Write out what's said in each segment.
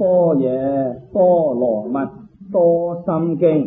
般若波羅蜜多心經。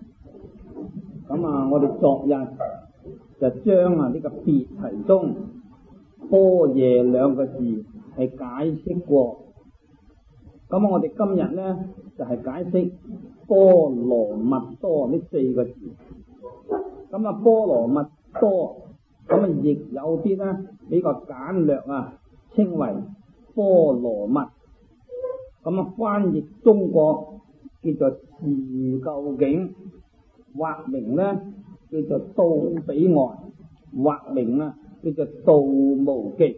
咁我哋昨日就將呢個別題中般若兩個字係解釋過。咁我哋今日呢就係解釋波羅蜜多呢四個字。咁波羅蜜多亦有啲呢比較簡略稱為波羅蜜。翻譯中國叫做辭究竟，或名呢叫做到彼岸，或名叫做道無極。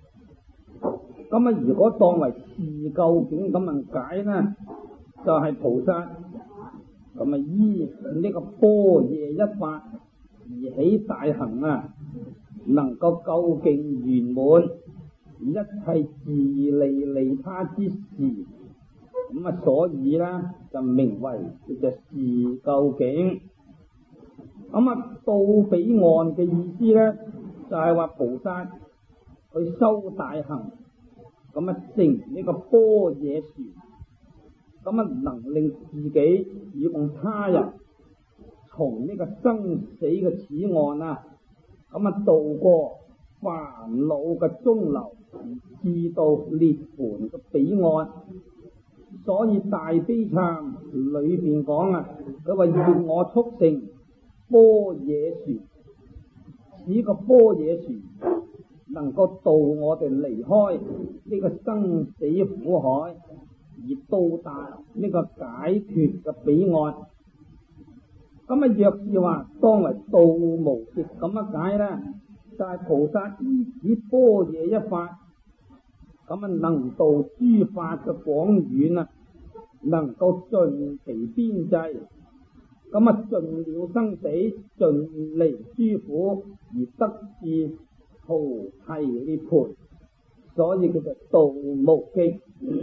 如果當為辭究竟咁解呢，就係菩薩依呢個般若一法而起大行能夠究竟圓滿一切自利利他之事，所以就名為叫做辭究竟。到彼岸嘅意思呢，就係話菩薩去修大行，成呢個般若船，能令自己與共他人從呢個生死嘅此岸渡過煩惱嘅中流，至到涅槃嘅彼岸。所以大悲懺裏邊講佢話願我速成般若船，此個般若船能夠渡我哋離開呢個生死苦海，而到達呢個解脫嘅彼岸。若是話當為道無極咁解呢，就係菩薩依此般若一法，能度諸法嘅廣遠能夠盡其邊際，盡了生死，盡離諸苦，而得至菩提涅槃，所以叫做道無極。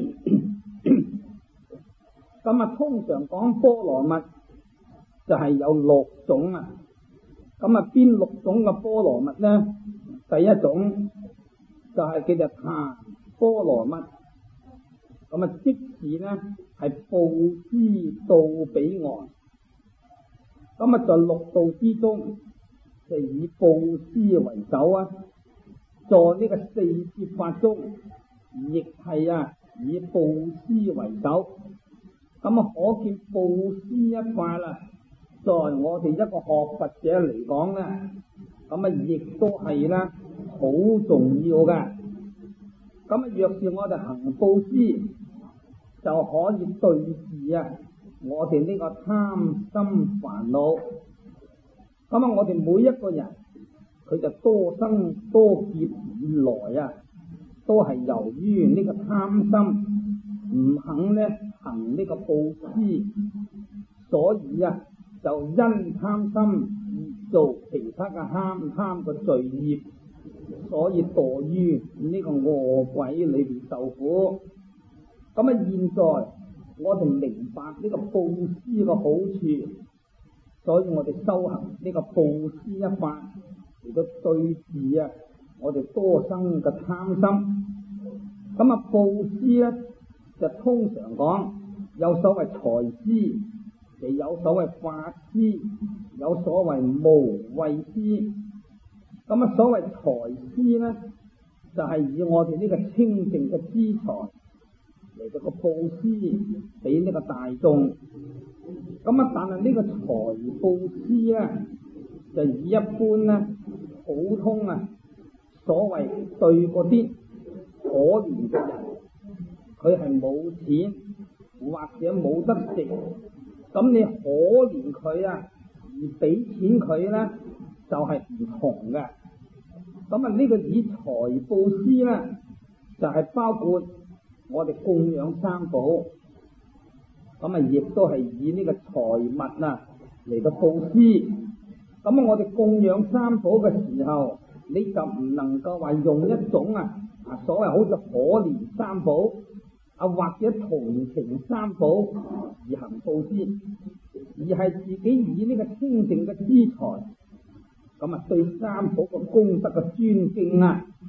通常講波羅蜜就係有六種邊六種嘅波羅蜜呢？第一種就係叫做檀波羅蜜，即是呢係布施到彼岸。在六道之中，就以布施為首在呢個四攝法中，亦係以布施為首。可見布施一法在我哋一個學佛者嚟講呢，亦都係好重要嘅。若是我哋行布施，就可以對治我哋呢個貪心煩惱。我哋每一個人，佢就多生多劫以來都係由於呢個貪心，唔肯行呢個布施，所以就因貪心而做其他嘅貪嘅罪業，所以墮於呢個餓鬼裏邊受苦。現在我哋明白呢個布施嘅好處，所以我哋修行呢個布施一法嚟到對治我哋多生嘅貪心。布施就通常講有所謂財施，亦有所謂法施，有所謂無畏施。所謂財施呢，就係以我哋呢個清淨嘅資財嚟到個布施俾呢個大眾。但係呢個財布施就以一般普通所謂對嗰啲可憐嘅人，佢係冇錢或者冇得食，你可憐佢而俾錢佢呢，就係唔同嘅。呢個以財布施呢，就係包括我哋供養三寶，亦都係以呢個財物嚟到布施。我哋供養三寶嘅時候，你就唔能夠話用一種所謂好似可憐三寶或者同情三寶而行布施，而係自己以呢個清淨嘅資財，對三寶嘅功德嘅尊敬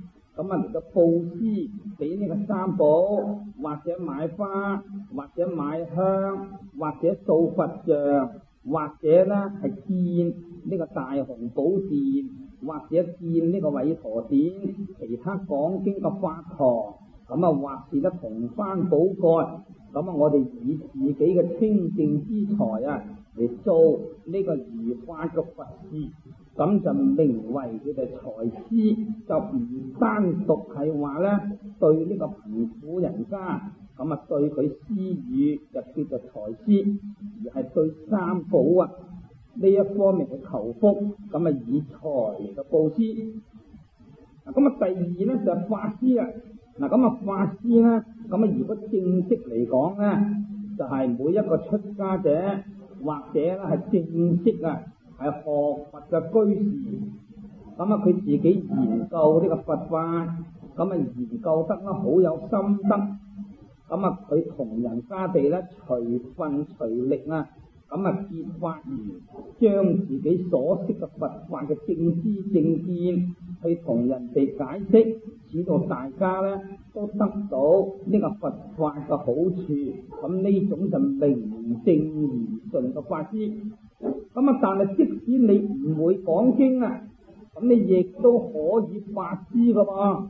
咁嚟到布施俾呢個三寶，或者買花，或者買香，或者掃佛像，或者咧係建呢個大雄寶殿，或者建呢個韋陀殿，其他講經嘅法堂，咁或是咧同幡寶蓋，咁我哋以自己嘅清淨之財嚟做呢個如法嘅佛事，咁就名為佢哋財施，就唔單獨係話咧對呢個貧苦人家，咁對佢施予就叫做財施，而係對三寶呢一方面去求福，咁以財嚟到布施。咁第二咧就係法施啦。咁法施咧，咁如果正式嚟講咧，就係每一個出家者或者咧係正式係學佛嘅居士，咁佢自己研究呢個佛法，咁研究得好有心得，咁佢同人家地咧隨分隨力咁結法緣，將自己所識嘅佛法嘅正知正見去同人哋解釋，使到大家咧都得到呢個佛法嘅好處。咁呢種就名正言順嘅法施。咁但係即使你唔會講經咁你亦都可以法施噶噃。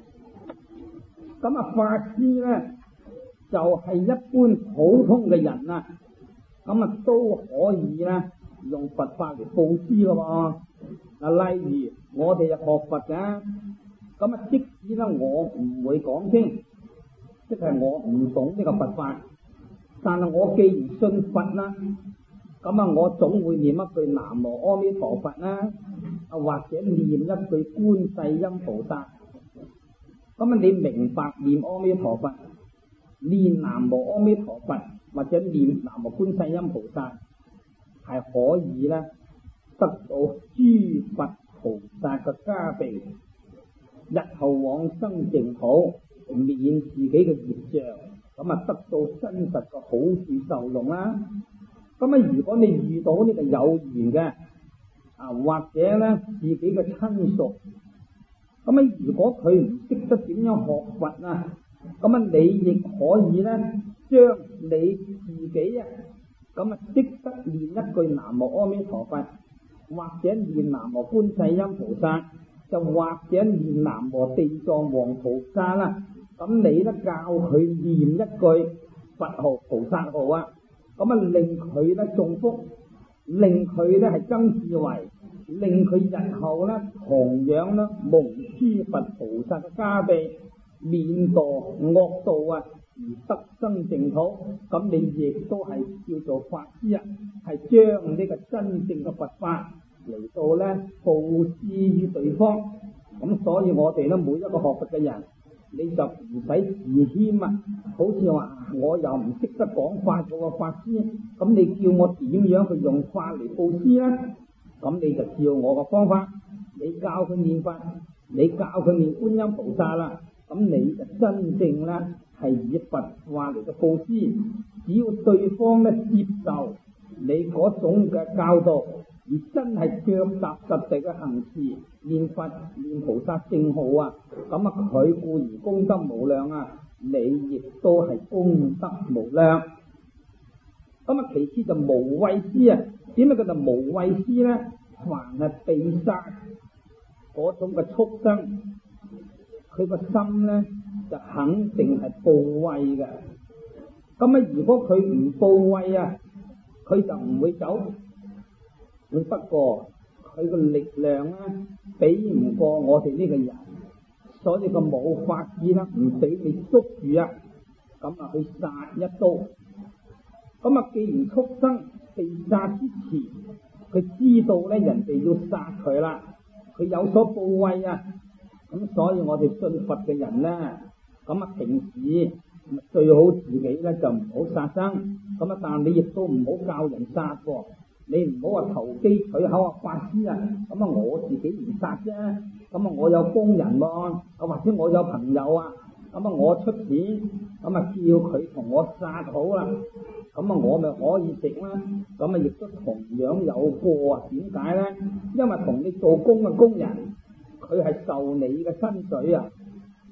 咁法施咧就係一般普通嘅人咁都可以咧用佛法嚟布施噶喎。例如我哋學佛嘅，咁即使咧我唔會講經，即係我唔懂呢個佛法，但係我既然信佛咁我總會念一句南無阿彌陀佛或者念一句觀世音菩薩。咁你明白念阿彌陀佛，念南無阿彌陀佛，或者念南無觀世音菩薩，係可以咧得到諸佛菩薩嘅加被，日後往生淨土，免自己嘅業障，咁得到真實嘅好處受用啦。咁如果你遇到呢個有緣嘅或者咧自己嘅親屬，咁如果佢唔識得點樣學佛咁你亦可以咧將你自己咁識得念一句南無阿彌陀佛，或者念南無觀世音菩薩，就或者念南無地藏王菩薩咁你咧教佢念一句佛號菩薩號令佢咧中福，令佢咧係增智慧，令佢日後咧同樣咧蒙諸佛菩薩嘅加被，免墮惡道而得生淨土。咁你亦都係叫做法施係將呢個真正嘅佛法嚟到咧布施於對方。咁所以我哋咧每一個學佛嘅人，你就唔使自謙好似話我又唔識得講法嗰個法施，咁你叫我點樣去用法嚟布施咧？咁你就照我個方法，你教佢念法，你教佢念觀音菩薩咁你就真正咧係以佛法嚟到布施。只要對方咧接受你嗰種嘅教導，而真係腳踏實地嘅行事，念佛念菩薩聖號咁佢固然功德無量你亦都係功德無量。咁其次就無畏施點解叫做無畏施咧？凡係被殺嗰種嘅畜生，佢個心咧就肯定係怖畏嘅。咁如果佢唔怖畏佢就唔會走。不過佢個力量比唔過我哋呢個人，所以個冇法子唔俾你捉住咁去殺一刀。咁既然畜生被殺之前，佢知道咧人哋要殺佢佢有所怖畏咁所以我哋信佛嘅人咧，平時最好自己咧就唔好殺生，但係你亦都唔好教人殺喎。你唔好話投機取巧法施我自己唔殺啫，我有工人或者我有朋友我出錢叫佢同我殺好我咪可以食啦。亦都同樣有過點解咧？因為同你做工嘅工人，佢係受你嘅薪水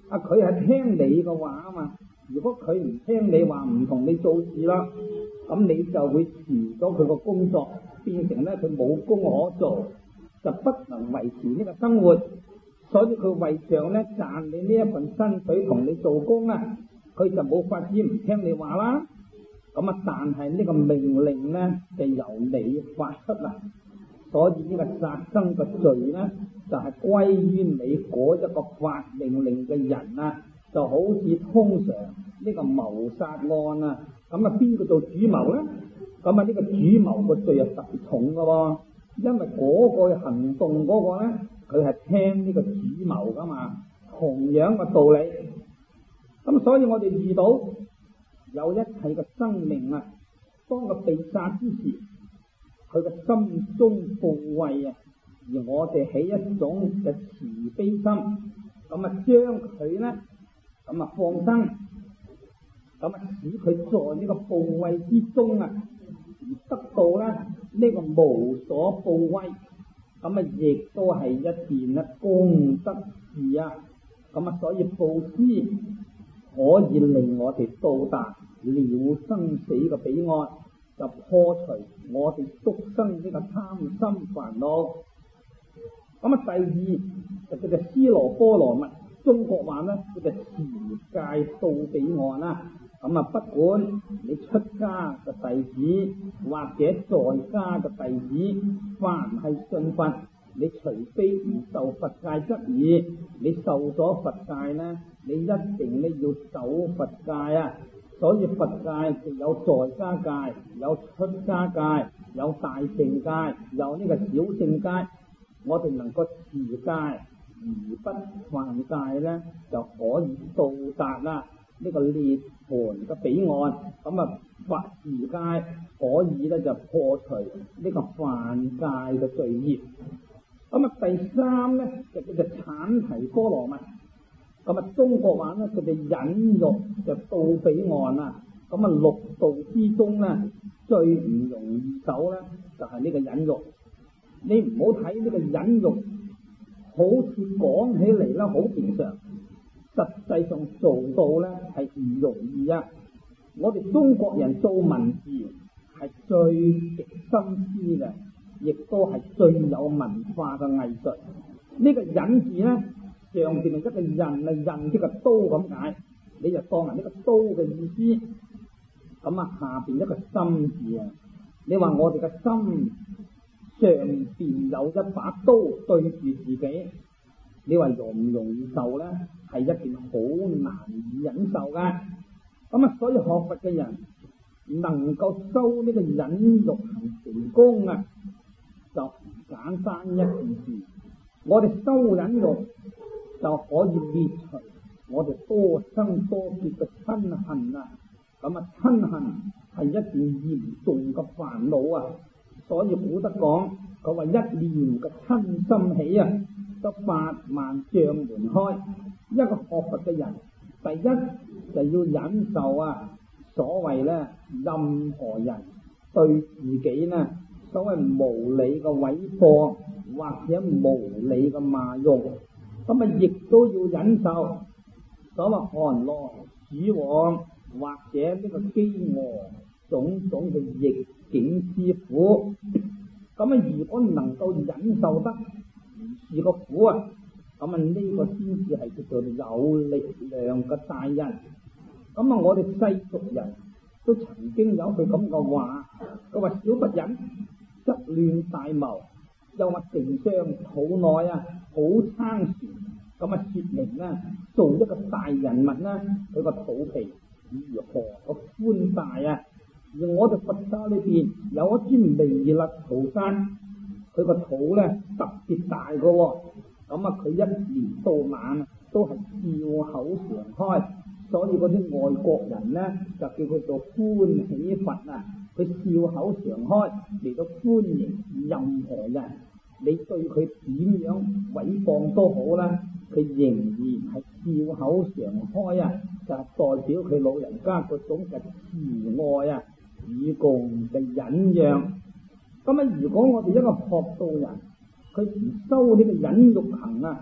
佢係聽你嘅話啊嘛。如果佢唔聽你話，唔同你做事啦，咁你就會辭咗佢個工作，變成咧佢冇工可做，就不能維持呢個生活。所以佢為着咧賺你呢一份薪水同你做工啊，佢就冇法子唔聽你話啦。咁但係呢個命令咧就由你發出啦，所以呢個殺生嘅罪咧就係歸於你嗰一個發命令嘅人啊。就好似通常呢個謀殺案啊，咁邊個做主謀咧？咁呢個主謀個罪係特別重噶喎，因為嗰個行動嗰個咧，佢係聽呢個主謀噶嘛，同樣嘅道理。咁所以我哋遇到有一切嘅生命啊，當佢被殺之時，佢嘅心中怖畏啊，而我哋起一種嘅慈悲心，將佢咧。放生，使佢在呢個怖畏之中啊，而得到咧呢個無所怖畏，亦都係一件咧功德事啊。所以布施可以令我哋到達了生死嘅彼岸，就破除我哋畜生呢個貪心煩惱。第二就叫做斯羅波羅蜜。中國話咧，佢就持戒到彼岸啦。不管你出家嘅弟子或者在家嘅弟子，凡係信佛，你除非唔受佛戒則已，你受咗佛戒咧，你一定咧要守佛戒啊。所以佛戒就有在家戒，有出家戒，有大乘戒，有呢個小乘戒。我哋能夠持戒而不犯戒咧，就可以到達啦呢個涅槃嘅彼岸。法持戒可以咧就破除呢個犯戒嘅罪業。第三咧就叫做產提波羅蜜。中國話咧佢哋忍辱就到彼岸啦。六道之中咧最唔容易守咧就係呢個忍辱。你唔好睇呢個忍辱好似講起嚟咧好平常，實際上做到咧係唔容易啊！我哋中國人做文字係最極心思嘅，亦都係最有文化嘅藝術。呢個忍字咧，上邊係一個刃啊，刃即係刀咁解，你就當係呢個刀嘅意思。下邊一個心字啊，你話我哋嘅心上邊有一把刀對住自己，你話容唔容易受咧？係一件好難以忍受嘅。所以學佛嘅人能夠修呢個忍辱行成功啊，就唔簡單一件事。我哋修忍辱就可以滅除我哋多生多劫嘅親恨啊！親恨係一件嚴重嘅煩惱啊！所以古德講，佢話一念嘅親心起啊，得8萬障門開。一個學佛嘅人，第一就要忍受所謂咧任何人對自己呢所謂無理嘅毀謗或者無理嘅罵用，亦都要忍受所謂寒羅鼠王或者呢個飢餓種種嘅逆境之苦。如果能夠忍受得如是個苦啊，呢個先至係叫做有力量嘅大人。我哋世俗人都曾經有句咁嘅話，佢話小不忍則亂大謀，又話丞相肚內好撐船。說明做一個大人物佢個肚皮如何個寬大啊！而我哋佛家裏邊有一尊彌勒菩薩，佢個肚咧特別大噶喎。佢一年到晚都係笑口常開，所以嗰啲外國人咧就叫佢做歡喜佛啊！佢笑口常開嚟到歡迎任何人，你對佢點樣毀謗都好啦，佢仍然係笑口常開啊！就係代表佢老人家嗰種嘅慈愛啊，與共嘅忍讓。如果我哋一個學道人，佢唔修呢個忍辱行啊，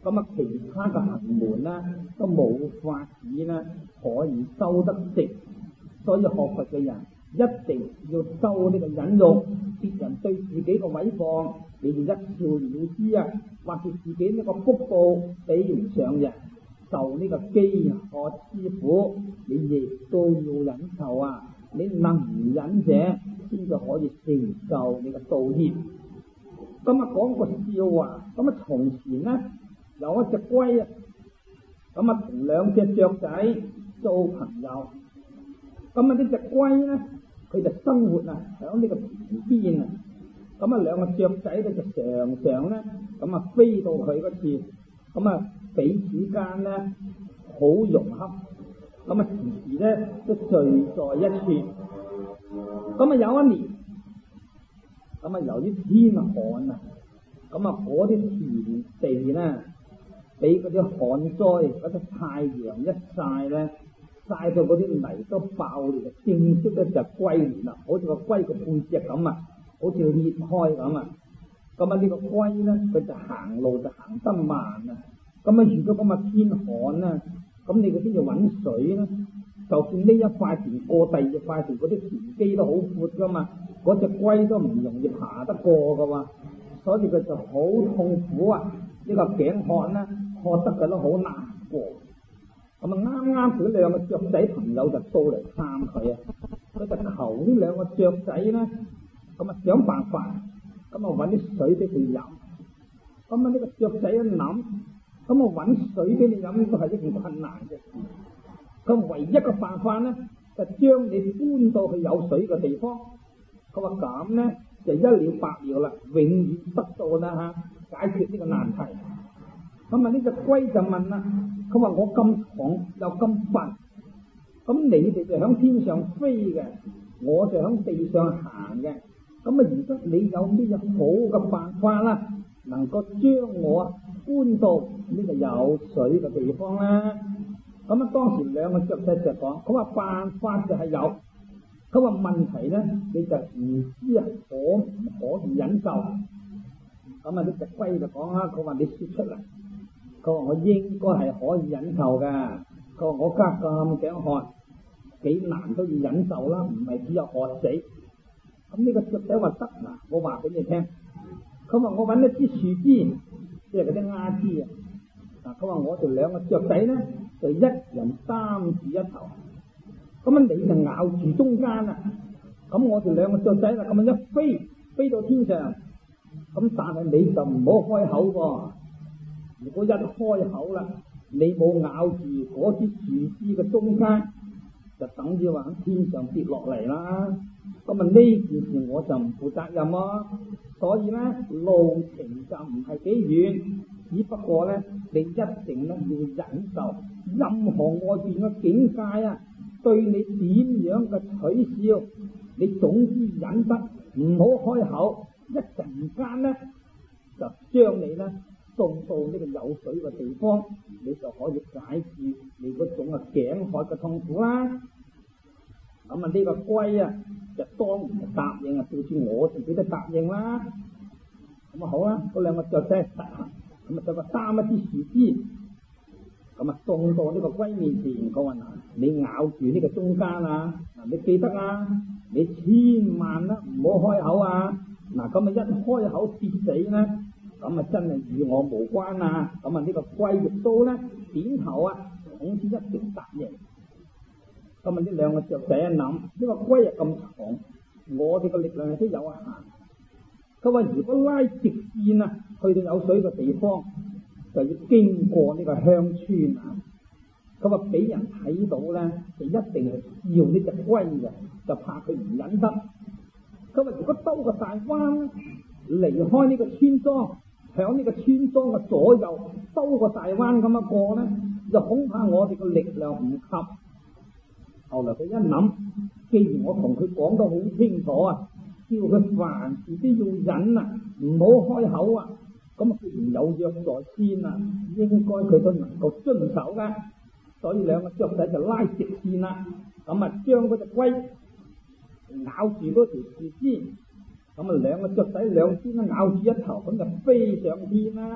咁啊其他嘅行門咧都冇法子咧可以修得直，所以學佛嘅人一定要修呢個忍辱，別人對自己嘅毀謗，你哋一笑了之啊，或者自己呢個福報比唔上人，受呢個飢渴之苦，你亦都要忍受啊！你能唔忍者，先至可以成就你嘅道業。咁啊講個笑話，咁啊從前咧有一隻龜啊，咁啊同兩隻雀仔做朋友，咁啊呢隻龜咧佢就生活啊響呢個田邊啊，咁啊兩個雀仔咧就常常咧咁啊飛到佢嗰處，咁啊彼此間咧好融洽，咁啊時時咧都聚在一處。咁啊有一年，咁啊由於天寒啊，咁啊嗰啲田地咧俾嗰啲旱災，嗰啲太陽一曬咧，曬到嗰啲泥都爆裂，正式咧就龜裂啦，好似個龜個背脊咁啊，好似裂開咁啊。咁啊呢個龜咧，佢就行路就行得慢啊。咁啊遇到咁啊天旱啊，咁你嗰啲要揾水咧，就算呢一塊田過第二塊田，嗰啲田基都好闊噶嘛，嗰隻龜都唔容易爬得過噶喎，所以佢就好痛苦啊！呢個頸渴咧，渴得佢都好難過。咁啊啱啱佢兩個雀仔朋友就到嚟探佢啊，佢就求呢兩個雀仔咧，咁啊想辦法，咁啊揾啲水俾佢飲。咁啊呢個雀仔一諗，咁啊揾水俾你飲都係一件困難嘅事。咁唯一嘅辦法咧，就將你搬到去有水嘅地方。佢話咁咧就一了百了啦，永遠得到啦嚇，解決呢個難題。咁啊呢隻龜就問啦，佢話我咁重又咁笨，咁你哋就響天上飛嘅，我就響地上行嘅。咁啊，如果你有咩好嘅辦法啦，能夠將我搬到呢個有水嘅地方啦？咁啊，當時兩個雀仔就講，佢話辦法就係有，佢話問題咧，你就唔知可唔可以忍受。咁啊，呢隻龜就講啦，佢話你說出嚟，佢話我應該係可以忍受㗎。佢話我家咁頸渴，幾難都要忍受啦，唔係只有渴死。咁呢個雀仔話得嗱，我話俾你聽，佢話我揾一支樹枝，即係嗰啲丫枝啊。嗱，佢話我哋兩個雀仔咧，就一人擔住一頭，咁啊你就咬住中間啦。咁我哋兩個雀仔啦，咁啊一飛到天上，咁但係你就唔好開口喎。如果一開口啦，你冇咬住嗰支樹枝嘅中間，就等於話喺天上跌落嚟啦。咁啊呢件事我就唔負責任咯。所以咧路程就唔係幾遠，只不過咧你一定咧要忍受任何外邊嘅境界啊，對你點樣嘅取笑，你總之忍得，唔好開口，一陣間咧就將你咧送到呢個有水嘅地方，你就可以解決你嗰種頸渴嘅痛苦啦。咁啊呢個龜啊就當然係答應啊，就算我自己都答應啦。咁啊好啦，嗰兩個雀仔實行，咁啊就擔一支樹枝，咁啊送到呢個龜面前，佢話嗱，你咬住呢個中間啊，嗱你記得啊，你千萬啦唔好開口啊，嗱咁啊一開口跌死咧，咁啊真係與我無關啊。咁啊呢個龜亦都咧點頭啊，總之一定答應。咁啊呢兩個雀仔一諗，呢個龜啊咁重，我哋個力量係都有限。佢話如果拉直線啊，去到有水嘅地方，就要經過呢個鄉村啊。佢話俾人睇到咧，就一定係笑呢隻龜嘅，就怕佢唔忍得。佢話如果兜個大彎，離開呢個村莊，響呢個村莊嘅左右兜個大彎咁樣過咧，就恐怕我哋嘅力量唔及。後來佢一諗，既然我同佢講得好清楚啊，叫佢凡事都要忍啊，唔好開口啊，咁既然有約在先啊，應該佢都能夠遵守噶。所以兩個雀仔就拉直線啦，咁啊將嗰隻龜咬住嗰條樹枝，咁啊兩個雀仔兩邊都咬住一頭，咁就飛上天啦。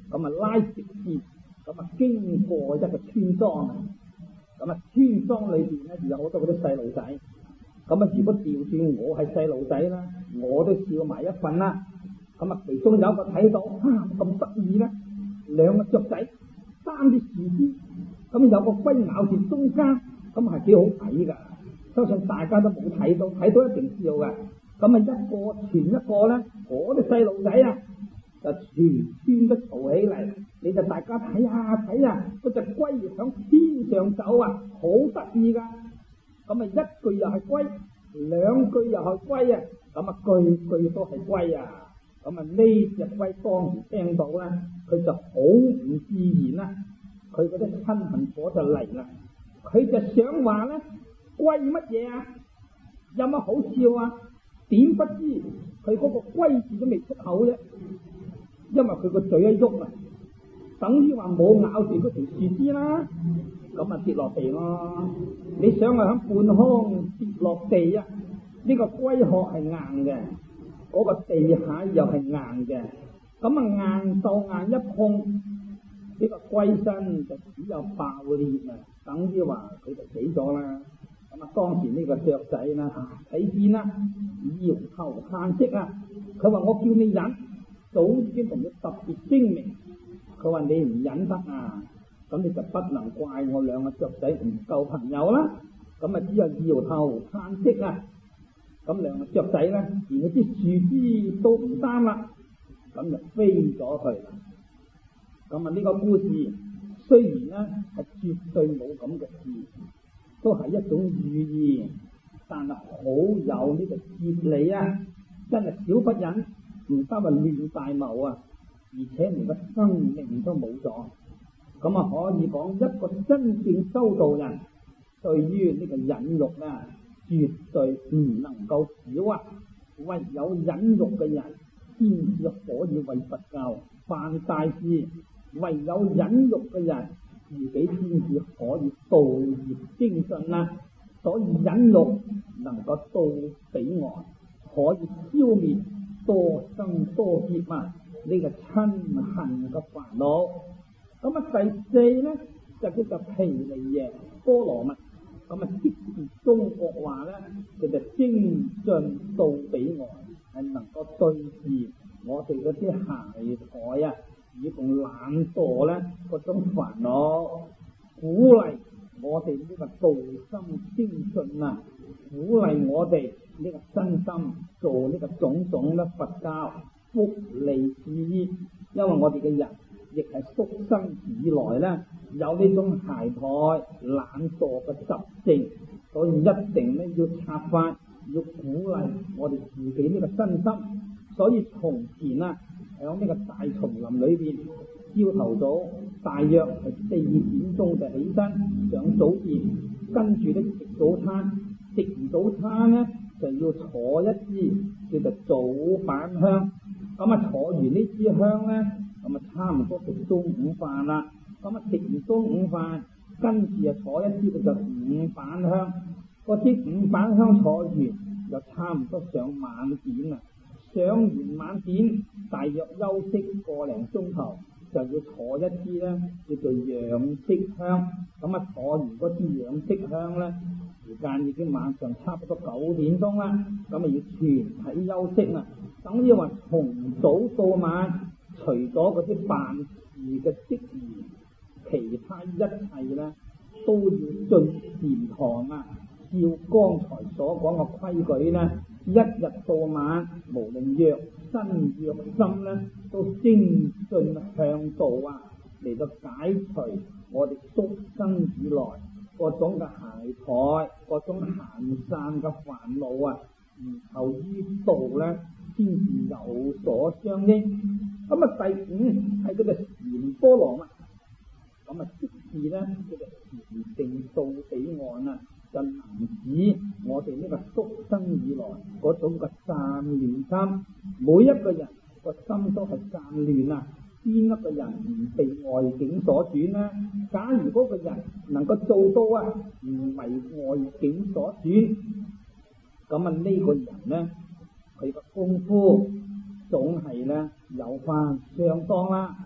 咁啊拉直線，咁啊經過一個村莊啊，咁啊村莊裏邊咧就有好多嗰啲細路仔，咁啊如果調轉我係細路仔啦，我都笑埋一份啦。咁啊其中有一個睇到咁得意咧，兩個雀仔擔啲樹枝，咁有個龜咬住中間，咁係幾好睇噶。相信大家都冇睇到，睇到一定笑嘅。咁啊一個傳一個咧，嗰啲細路仔啊就全村都嘈起嚟，你就大家睇下睇下，嗰隻龜響天上走啊，好得意噶。咁啊一句又係龜，兩句又係龜啊，咁啊句句都係龜啊。咁啊呢隻龜當時聽到咧，佢就好唔自然啦，佢嗰啲親恨火就嚟啦，佢就想話咧，龜乜嘢啊？有乜好笑啊？點不知佢嗰個龜字都未出口啫，因為佢個嘴一喐啊，等於話冇咬住嗰條樹枝啦，咁啊跌落地咯。你想係響半空跌落地啊？呢個龜殼係硬嘅，嗰個地下又係硬嘅，咁啊硬就硬一碰，呢個龜身就只有爆裂啊，等於話佢就死咗啦。咁啊當時呢個雀仔啦睇見啦，搖頭嘆息啊，佢話我叫你忍，早已經同佢特別聲明，佢話你唔忍得啊，咁你就不能怪我兩個雀仔唔夠朋友啦。咁啊只有搖頭嘆息啊，咁兩個雀仔咧連嗰啲樹枝都唔擔啦，咁就飛咗去。咁啊呢個故事雖然咧係絕對冇咁嘅事，都係一種寓意，但係好有呢個哲理啊！真係小不忍，唔單係亂大謀啊，而且連個生命都冇咗。咁啊可以講一個真正修道人對於呢個忍辱啊，絕對唔能夠少啊！唯有忍辱嘅人先至可以為佛教辦大事，唯有忍辱嘅人自己先至可以道業精進啦。所以忍辱能夠到彼岸，可以消滅多生多劫啊呢個親恨嘅煩惱。咁啊第四咧就叫做毗尼耶波羅蜜。咁啊即是中國話咧，佢就精進到彼岸，係能夠對治我哋嗰啲懈怠啊，以同懶惰咧嗰種煩惱，鼓勵我哋呢個道心精進啊，鼓勵我哋呢個身心做呢個種種嘅佛教福利事業。因為我哋嘅人亦係宿生以來咧有呢種懈怠懶惰嘅習性，所以一定咧要策發，要鼓勵我哋自己呢個身心。所以從前啊響呢個大叢林裏邊，朝頭早大約係4點鐘就起身上早殿，跟住咧食早餐，食完早餐咧就要坐一支叫做早板香。咁啊坐完呢支香咧，咁啊差唔多食中午飯啦。咁啊食完中午飯，跟住啊坐一支叫做午板香。嗰支午板香坐完，又差唔多上晚點啦。上完晚點，大約休息個零鐘頭，就要坐一支咧叫做養息香。咁啊坐完嗰支養息香咧，時間已經晚上差不多9點鐘啦。咁啊要全體休息啦。等於話從早到晚，除咗嗰啲辦事嘅職員，其他一切咧都要進禪堂啊。照剛才所講嘅規矩咧，一日到晚，無論若身若心咧，都精進向道啊，嚟到解除我哋宿生以來嗰種嘅懈怠、嗰種閒散嘅煩惱啊，然後於道咧先至有所相應。咁啊第五係嗰個禪波羅蜜，咁啊即是咧叫做禪定到彼岸啊。就能指我哋呢個宿生以來嗰種嘅散亂心，每一個人個心都係散亂啊！邊一個人唔被外境所轉呢？假如嗰個人能夠做到啊，唔為外境所轉，咁啊呢個人呢，佢個功夫總係咧有翻相當啦。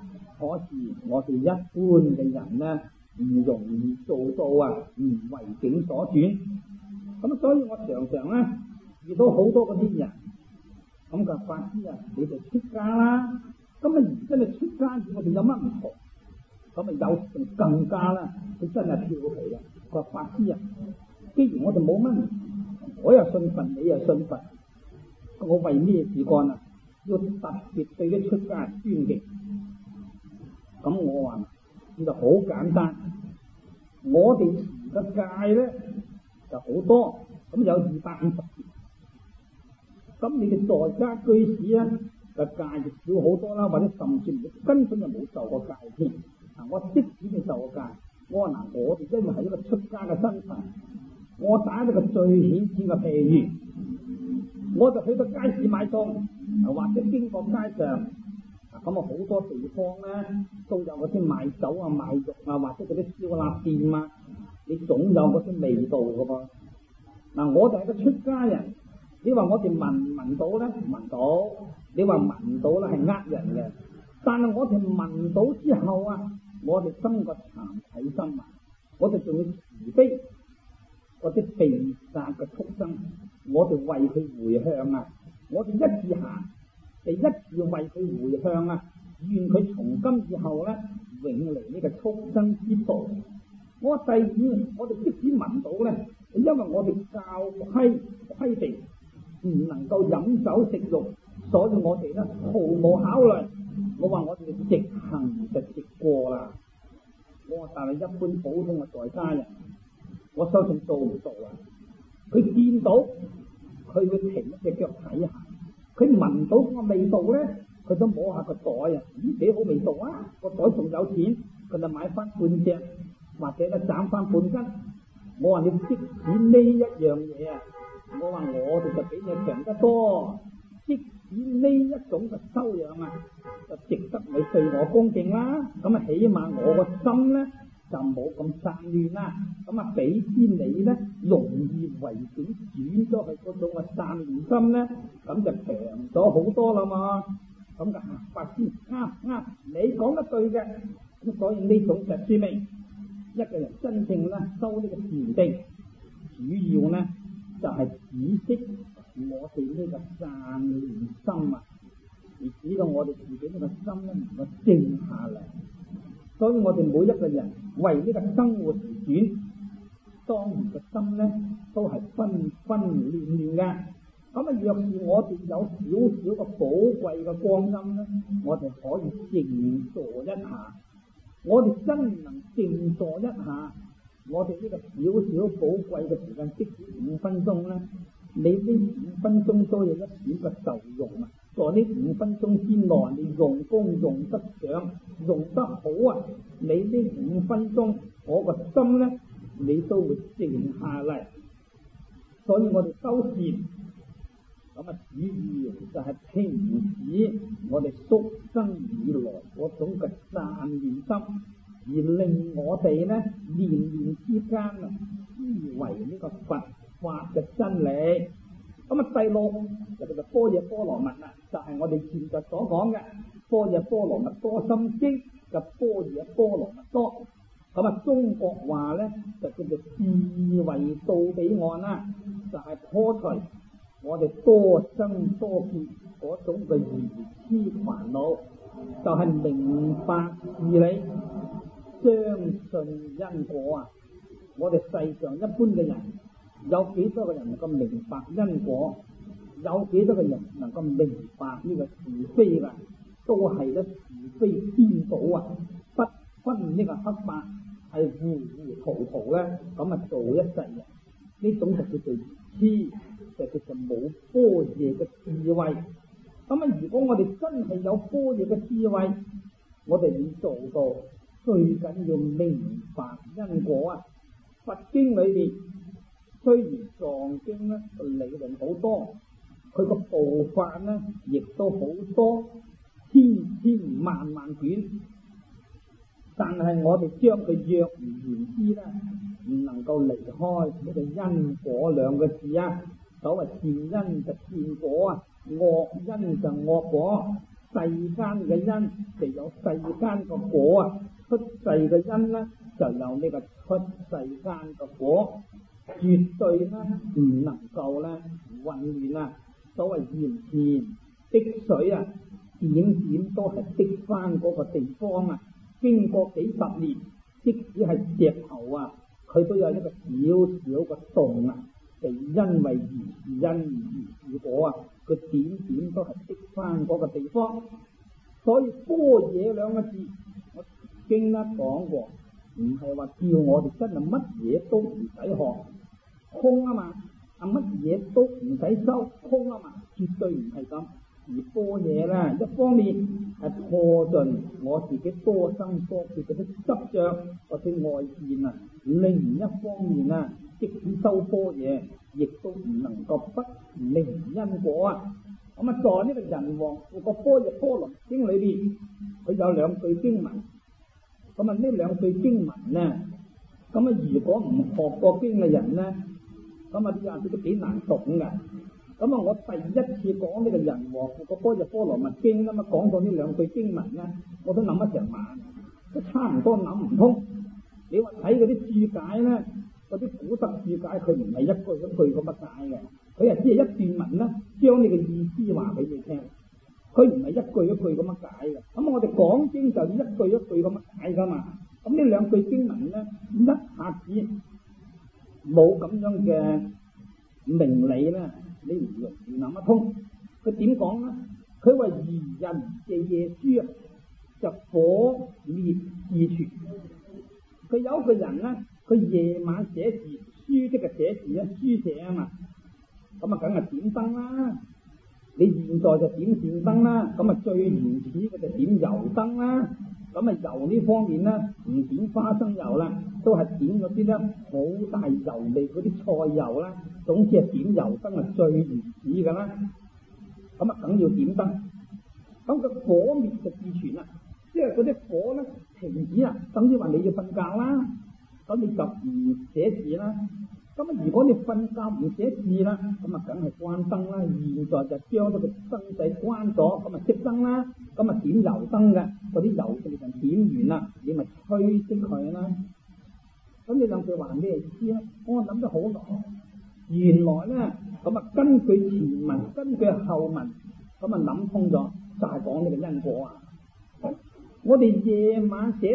可是我哋一般嘅人呢，唔容易做到唔為境所轉。咁所以我常常呢遇到好多嗰啲人，咁嘅法師你就出家啦。咁而真係出家與我哋有乜唔同？咁有仲更加啦，佢真係跳皮啦。佢話法師既然我哋冇乜，我又信佛，你又信佛，我為咩事幹要特別對啲出家人尊敬？咁我話其實好簡單，我哋持嘅戒咧就好多，咁有250條。咁你哋在家居士嘅戒就少好多啦，或者甚至根本就冇受過戒添。我即使你受過戒，我話我哋因為係一個出家嘅身份，我打一個最顯淺嘅譬喻，我就去到街市買餸，或者經過街上，咁好多地方咧都有嗰啲賣酒賣肉或者嗰啲燒臘店你總有嗰啲味道噶噃。我就係個出家人，你話我哋聞到咧，聞到，你話聞到咧係呃人嘅，但係我哋聞到之後我哋生個慚愧心我哋仲要慈悲嗰啲被殺嘅畜生，我哋為佢回向我哋一次行，第一次為佢回向願佢從今以後咧永離呢個畜生之道。我第二，我哋即使聞到咧，因為我哋教規定唔能夠飲酒食肉，所以我哋咧毫無考慮。我話我哋直行就直過啦。我話但係一般普通嘅在家人，我相信做唔到佢見到佢會停一隻腳睇下，佢聞到個味道咧，佢都摸下個袋幾好味道個袋仲有錢，佢就買翻半隻或者咧斬翻半斤。我話你即使呢一樣嘢我話我哋就比你強得多。即使呢一種嘅修養就值得你對我恭敬啦。咁起碼我個心咧就冇咁散亂啦。咁比之你咧容易為境轉咗去嗰種嘅散亂心咧，咁就強咗好多啦嘛。咁嘅法師啱，你講得對嘅。咁所以呢種就說明一個人真正咧修呢個禪定，主要咧就係止息我哋呢個散亂心而使到我哋自己呢個心咧能夠靜下嚟。所以我哋每一個人為呢個生活而轉，當然個心咧都係分分亂亂嘅。咁若是我哋有少少個寶貴嘅光陰咧，我哋可以靜坐一下。我哋真能靜坐一下，我哋呢個少少寶貴嘅時間，即使5分鐘咧，你呢5分鐘都有一點嘅受用在呢5分鐘之內，你用功用得上，用得好你呢5分鐘我個心咧，你都會靜下嚟。所以我哋修禪主要就係停止我哋宿生以來嗰種嘅散亂心，而令我哋咧念念之間思維呢個佛法嘅真理。第六就叫做般若波羅蜜就係我哋現在所講嘅般若波羅蜜多心經嘅般若波羅蜜多。中國話咧就叫做智慧到彼岸就係破除我哋多生多劫嗰種嘅愚痴煩惱，就係明白事理，相信因果我哋世上一般嘅人，有幾多個人能夠明白因果？有幾多個人能夠明白呢個是非都係咧是非顛倒不分呢個黑白，係糊糊塗塗咧咁做一世人。呢種就叫做痴，就叫做冇般若嘅智慧。如果我哋真係有般若嘅智慧，我哋要做到最緊要明白因果佛經裏邊雖然藏經咧個理論好多，佢個部法咧亦都好多，千千萬萬卷，但係我哋將佢約而言之咧，唔能夠離開呢個因果兩個字所謂善因就善果惡因就惡果。 世間嘅因就有世間個果啊，出世嘅因咧就有呢個出世間個果，絕對咧唔能夠咧混亂啊！所謂鹽田滴水啊，點點都係滴翻嗰個地方啊！經過幾十年，即使係石頭啊，佢都有一個小小個洞啊，就因為如是因而如是果啊，佢點點都係滴翻嗰個地方。所以般若兩個字，我經得講過，唔係話叫我哋真係乜嘢都唔使學，空啊嘛，乜嘢都唔使修，空啊嘛，絕對唔係咁。而般若咧，一方面係破盡我自己多生多劫嗰啲執着或者外見啊，另一方面啊，即使修般若，亦都唔能夠不明因果啊。咁啊，在呢個人王富個般若波羅經裏邊，佢有兩句經文。咁啊，呢兩句經文咧，咁啊，如果唔學過經嘅人咧，咁啊，啲人都幾難懂嘅。咁啊，我第一次講呢個人王富個般若波羅蜜經啦嘛，講到呢兩句經文咧，我都諗一成晚，都差唔多諗唔通。你話睇嗰啲注解咧，嗰啲古德注解，佢唔係一句一句咁乜解嘅，佢係只係一段文啦，將你嘅意思話俾你聽，佢唔係一句一句咁乜解嘅。咁我哋講經就一句一句咁乜解噶嘛。咁呢兩句經文咧，一下子冇咁樣嘅明理咧，你唔容易諗得通。佢點講咧？佢話愚人嘅夜書啊，就火滅自傳。佢有一個人咧，佢夜晚寫字，書即係寫字啊，書寫啊嘛。咁啊，梗係點燈啦！你現在就點電燈啦，咁啊最原始嘅就點油燈啦。咁啊油呢方面咧，唔點花生油啦，都係點嗰啲咧好大油味嗰啲菜油啦。總之係點油燈係最原始噶啦。咁啊，梗要點燈。咁個火滅就自傳啦，即係嗰啲火咧停止啦，等於話你要瞓覺啦，咁你就唔寫字啦。咁啊，如果你瞓覺唔寫字啦，咁啊，梗係關燈啦。現在就將咗個燈仔關咗，咁啊熄燈啦。咁啊點油燈嘅，嗰啲油就點完啦，你咪吹熄佢啦。咁你兩句話咩意思咧？我諗咗好耐，原來咧咁啊，根據前文，根據後文，咁啊諗通咗，就係講呢個因果啊。我哋夜晚寫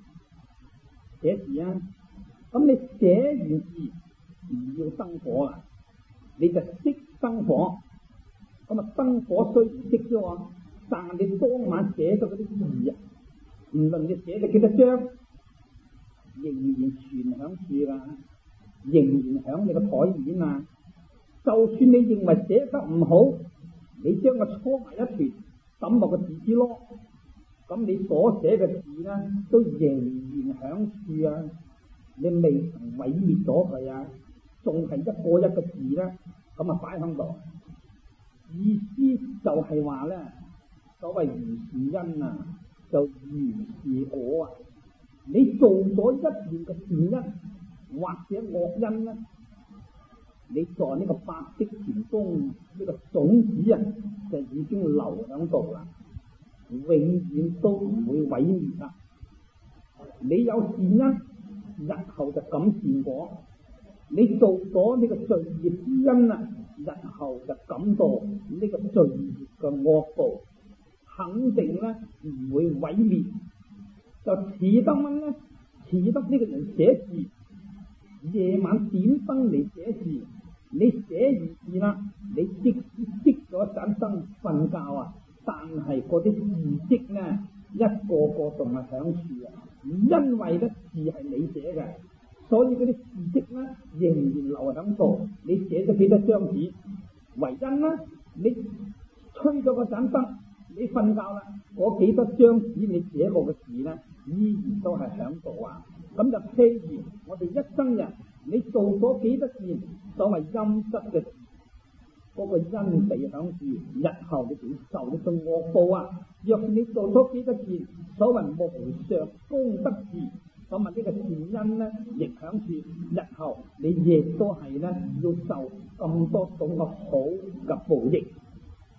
字啊，咁你寫完字，唔要燈火啦，你就熄燈火。咁啊，燈火雖然熄咗喎，但係你當晚寫咗嗰啲字啊，唔論你寫咗幾多張，仍然存響處噶，仍然響你個台面啊。就算你認為寫得唔好，你將佢搓埋一團，抌落個字紙籮，咁你所寫嘅字咧，都仍然響處啊，你未曾毀滅咗佢啊。仲係一個一個字咧，咁啊擺喺度，意思就係話咧，所謂如是因啊，就如是果啊。你做咗一件嘅善因或者惡因咧，你在呢個百億田中呢個種子啊，就已經留喺度啦，永遠都唔會毀滅啦。你有善因，日後就感善果。你做咗呢個罪業之因啊，日後就感到呢個罪業嘅惡報，肯定咧唔會毀滅。就似得乜咧？似得呢個人寫字，夜晚點燈嚟寫字，你寫完字啦，你即熄咗盞燈瞓覺啊，但係嗰啲字跡咧一個個仲係響處啊，因為咧字係你寫嘅。所以嗰啲字跡咧仍然留喺度，你寫咗幾多張紙，為因啦，你吹咗嗰盞燈，你瞓覺啦，嗰幾多張紙你寫過嘅字咧，依然都係喺度啊。咁就譬如我哋一生人，你做咗幾多件所謂陰質嘅事，嗰個因地響住，日後你就受呢種惡報啊。若你做咗幾多件所謂無上功德事，咁啊呢個善因咧，亦響住日後你亦都係咧要受咁多種嘅好嘅報應。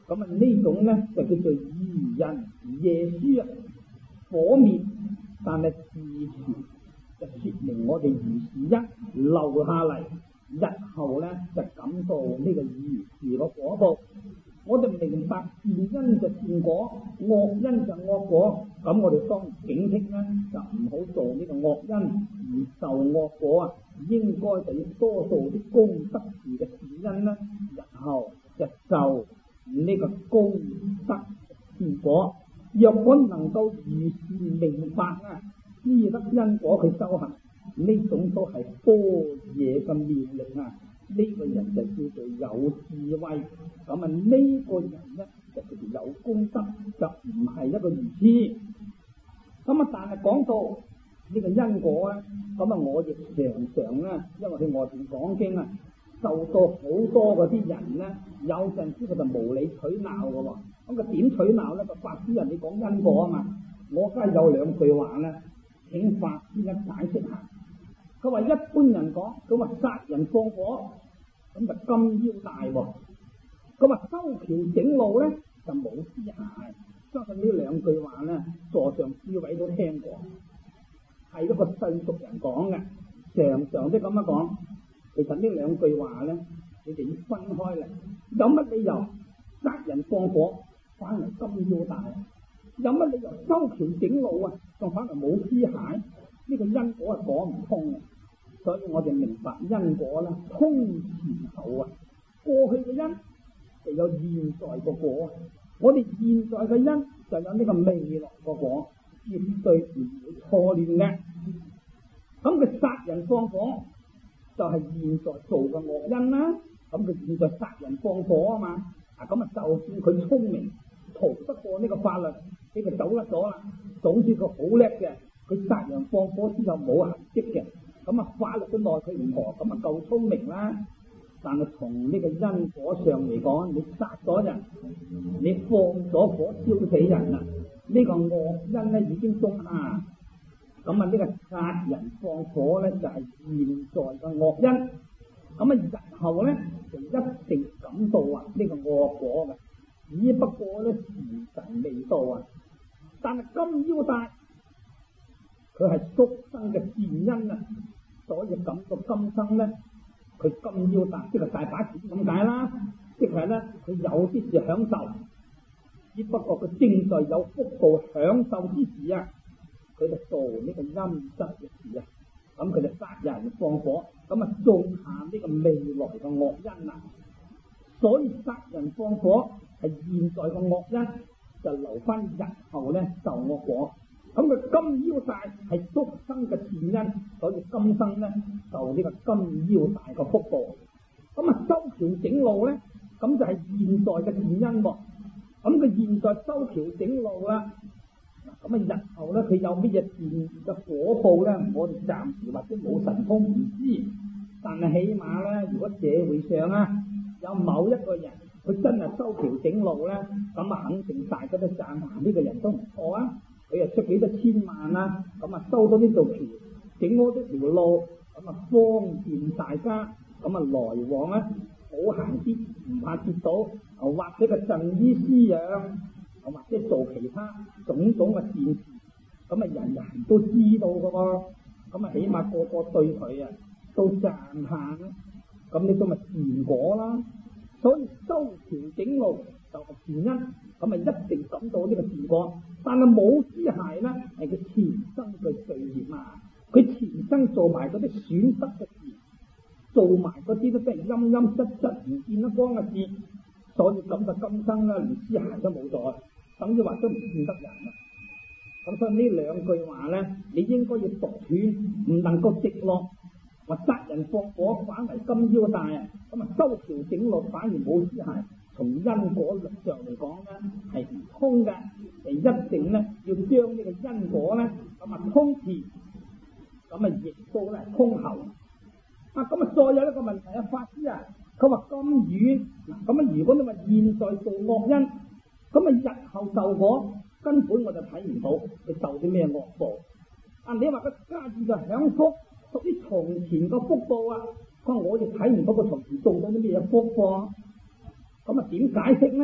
咁啊呢種咧就叫做愚人夜書啊，火滅但係自存，就說明我哋如是一留下嚟，日後咧就感到呢個如是個果報。我哋明白善因就善果，惡因就惡果，咁我哋當警惕咧，就唔好做呢個惡因而受惡果啊！應該就要多做啲功德事嘅善因啦，日後就受呢個功德善果。若果能夠如是明白啊，知得因果佢修行，呢種都係般若嘅妙力啊！呢個人就叫做有智慧，咁啊呢個人咧就叫做有功德，就唔係一個愚痴。咁啊，但係講到呢個因果咧，咁啊我亦常常咧，因為喺外邊講經啊，受到好多嗰啲人咧，有陣時佢就無理取鬧嘅喎。咁佢點取鬧咧？個法師人你講因果啊嘛，我梗係有兩句話咧，請法師一解釋下。佢話一般人講，佢話殺人放火咁就金腰帶喎。佢話修橋整路咧就冇屍骸。相信呢兩句話咧，座上諸位都聽過，係一個世俗人講嘅，常常都咁樣講。其實呢兩句話咧，你哋要分開嚟。有乜理由殺人放火反嚟金腰帶？有乜理由修橋整路啊，仲反嚟冇屍骸？呢個因果係講唔通嘅。所以我哋明白因果啦，通前後啊，過去嘅因就有現在個果，我哋現在嘅因就有呢個未來個果，絕對唔會錯亂嘅。咁佢殺人放火就係現在做嘅惡因啦，咁佢現在殺人放火啊嘛，咁啊就算佢聰明逃得過呢個法律，俾佢走甩咗啦，總之佢好叻嘅，佢殺人放火之後冇痕跡嘅。咁啊，法律都奈佢唔何，咁啊夠聰明啦。但係從呢個因果上嚟講，你殺咗人，你放咗火燒死人啦，呢個惡因咧已經種下。咁啊，呢個殺人放火咧就係現在嘅惡因。咁啊，日後咧就一定感到啊呢個惡果嘅，只不過咧時辰未到啊。但係金腰帶佢係宿生嘅善因啊，所以感到今生咧，佢金腰帶即係大把錢咁解啦，即係咧佢有啲事享受，只不過佢正在有福報享受之時啊，佢就做呢個陰質嘅事啊，咁佢就殺人放火，咁啊種下呢個未來嘅惡因啊，所以殺人放火係現在嘅惡因，就留翻日後咧受惡果。咁佢金腰帶係宿生嘅善因，所以今生咧受呢個金腰帶嘅福報。咁啊修橋整路咧，咁就係現在嘅善因喎。咁佢現在修橋整路啦，咁啊日後咧佢有乜嘢善嘅果報咧？我哋暫時或者冇神通唔知，但係起碼咧，如果社會上啊有某一個人佢真係修橋整路咧，咁啊肯定大家都讚下呢個人都唔錯啊！佢又出幾多千萬啦，咁啊收到呢度橋，整好咗條路，咁啊方便大家，咁啊來往咧好行啲，唔怕跌倒，或者個贈醫施養，或者做其他種種嘅善事，咁啊人人都知道噶喎，咁啊起碼個個對佢啊都讚下啦，咁呢都咪善果啦。所以修橋整路就係善因，咁啊一定感到呢個善果。但係冇屍骸咧，係佢前生嘅罪孽啊！佢前生做埋嗰啲損失嘅事，做埋嗰啲都真係陰陰質質唔見得光嘅事，所以咁就今生咧連屍骸都冇咗，等於話都唔見得人啦。咁所以呢兩句話咧，你應該要讀斷，唔能夠直落。話殺人放火反為金腰帶啊！咁啊修橋整路反而冇屍骸，從因果律上嚟講咧係唔通嘅，就一定咧要將呢個因果咧咁啊通前，咁啊亦都咧通後。咁啊再有一個問題啊，法師啊，佢話咁遠嗱，咁啊如果你話現在做惡因，咁啊日後受果根本我就睇唔到佢受啲咩惡報。你話佢家住就享福，屬於從前個福報啊，我亦睇唔到佢從前做咗啲咩福報。咁啊點解釋呢？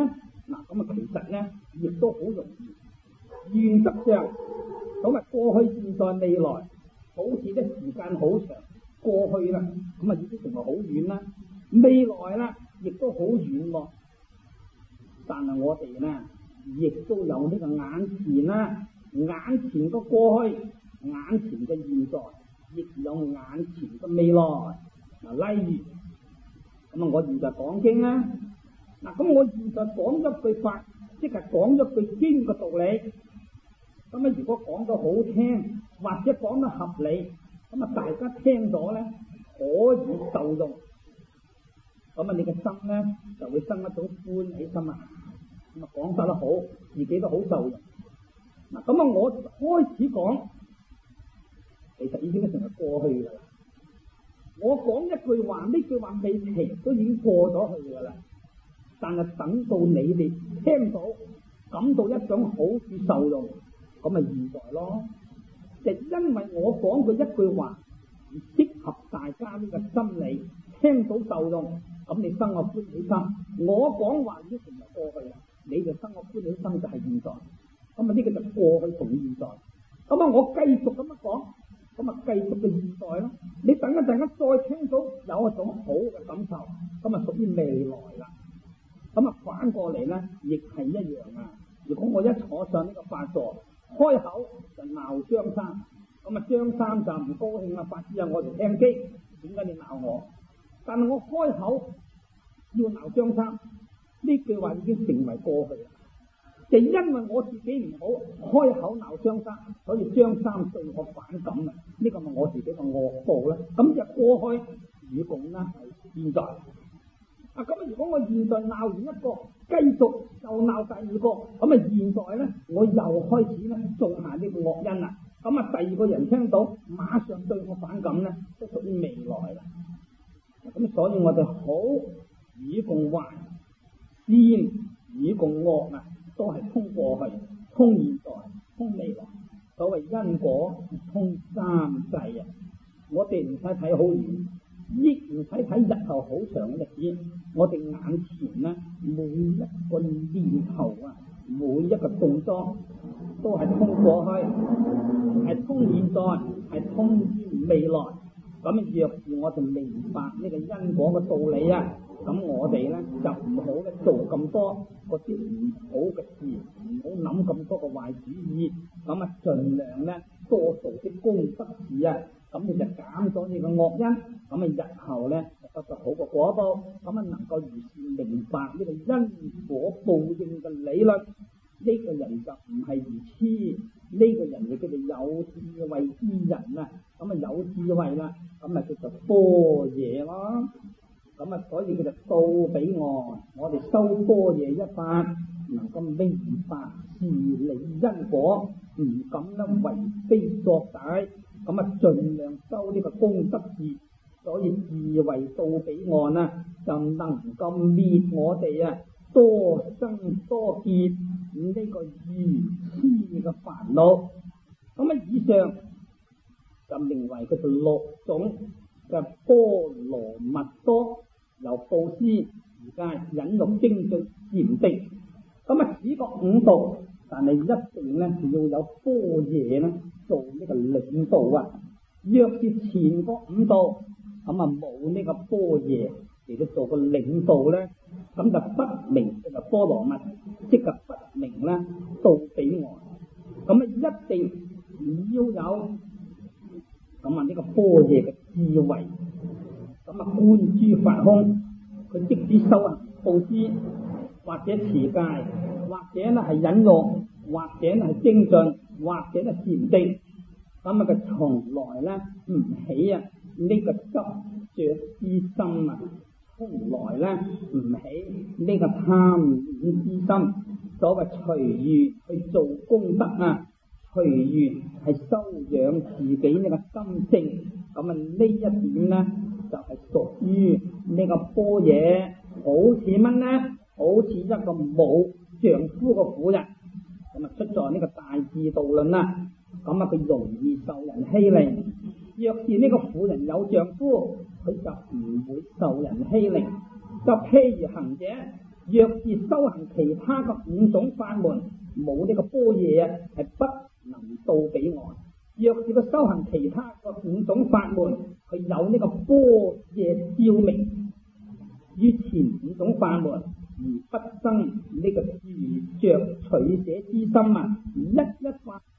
嗱，咁啊，其實咧亦都好容易。原則上，咁啊，過去、現在、未來，好似啲時間好長，過去啦，咁啊已經成為好遠啦。未來啦，亦都好遠喎。但係我哋咧，亦都有呢個眼前啦，眼前嘅過去，眼前嘅現在，亦有眼前嘅未來。嗱，例如，咁啊，我現在講經啦。嗱，咁我現在講一句法，即係講一句經嘅道理。咁啊，如果講得好聽，或者講得合理，咁啊，大家聽咗咧可以受用。咁啊，你嘅心咧就會生一種歡喜心啊！咁啊，講得好，自己都好受用。嗱，咁啊，我開始講，其實已經成為過去噶啦。我講一句話，呢句話未停都已經過咗去噶啦。但係等到你哋聽到，感到一種好處受用，咁咪現在咯。就因為我講嘅一句話而適合大家呢個心理，聽到受用，咁你生個歡喜心。我講話已經成為過去啦，你就生個歡喜心就係現在。咁啊，呢個就過去同現在。咁啊，我繼續咁樣講，咁啊繼續嘅現在咯。你等一陣間再聽到有一種好嘅感受，咁啊屬於未來啦。咁啊，反過嚟咧，亦係一樣啊！如果我一坐上呢個法座，開口就鬧張三，咁啊張三就唔高興啦，法師啊，我哋聽經，點解你鬧我？但係我開口要鬧張三，呢句話已經成為過去啦。就因為我自己唔好，開口鬧張三，所以張三對我反感啊！呢個咪我自己個惡報咧。咁就過去與共啦，係現在。啊，咁啊！如果我現在鬧完一個，繼續又鬧第二個，咁啊現在咧，我又開始咧種下呢個惡因啦。咁啊，第二個人聽到，馬上對我反感咧，都屬於未來啦。咁所以我哋好與共壞，善與共惡啊，都係通過去、通現在、通未來。所謂因果通三世啊，我哋唔使睇好遠。亦唔使睇日後好長嘅日子，我哋眼前咧每一個念頭啊，每一個動作都係通過去，係通現在，係通未來。咁若是我哋明白呢個因果嘅道理啊，咁我哋咧就唔好咧做咁多嗰啲唔好嘅事，唔好諗咁多嘅壞主意。咁啊，盡量咧多做啲功德事啊。咁你就減咗你個惡因，咁啊日後咧就得到好個果報，咁啊能夠如是明白呢個因果報應嘅理論，呢個人就唔係愚痴，呢個人就叫做有智慧之人啊，咁啊有智慧啦，咁啊叫做般若咯，咁啊所以叫做到彼岸，我哋修般若一法，能夠明白事理因果，唔敢咧為非作歹。咁啊，盡量修呢個功德事，所以智慧到彼岸啊，就能夠滅我哋啊多生多劫呢個愚痴嘅煩惱。咁啊，以上就名為佢做六種嘅波羅蜜多，由布施、持戒、忍辱、精進、禪定。咁啊，只覺五道，但係一定咧要有般若咧做呢個領導啊！若是前個五道，咁啊冇呢個般若嚟到做個領導咧，咁就不明就波羅蜜，即係不明啦到彼岸。咁啊一定要有咁啊呢個般若嘅智慧，咁啊觀諸法空，佢即使修行布施，或者持戒，或者咧係忍辱，或者咧係精進，或者咧禪定，咁啊佢從來咧唔起啊呢個執着之心啊，從來咧唔起呢個貪戀之心。所謂隨緣去做功德啊，隨緣係修養自己呢個心性。咁啊呢一點咧就係屬於呢個般若，好似乜咧？好似一個冇丈夫嘅婦人，咁啊出在呢個大智度論啦。咁啊佢容易受人欺凌。若是呢個婦人有丈夫，佢就唔會受人欺凌。就譬如行者， 若是修行其他嘅五種法門，冇呢個般若啊，係不能到彼岸。若是個修行其他嘅五種法門，佢有呢個般若照明於前五種法門，而不生呢個自着取捨之心啊，一一法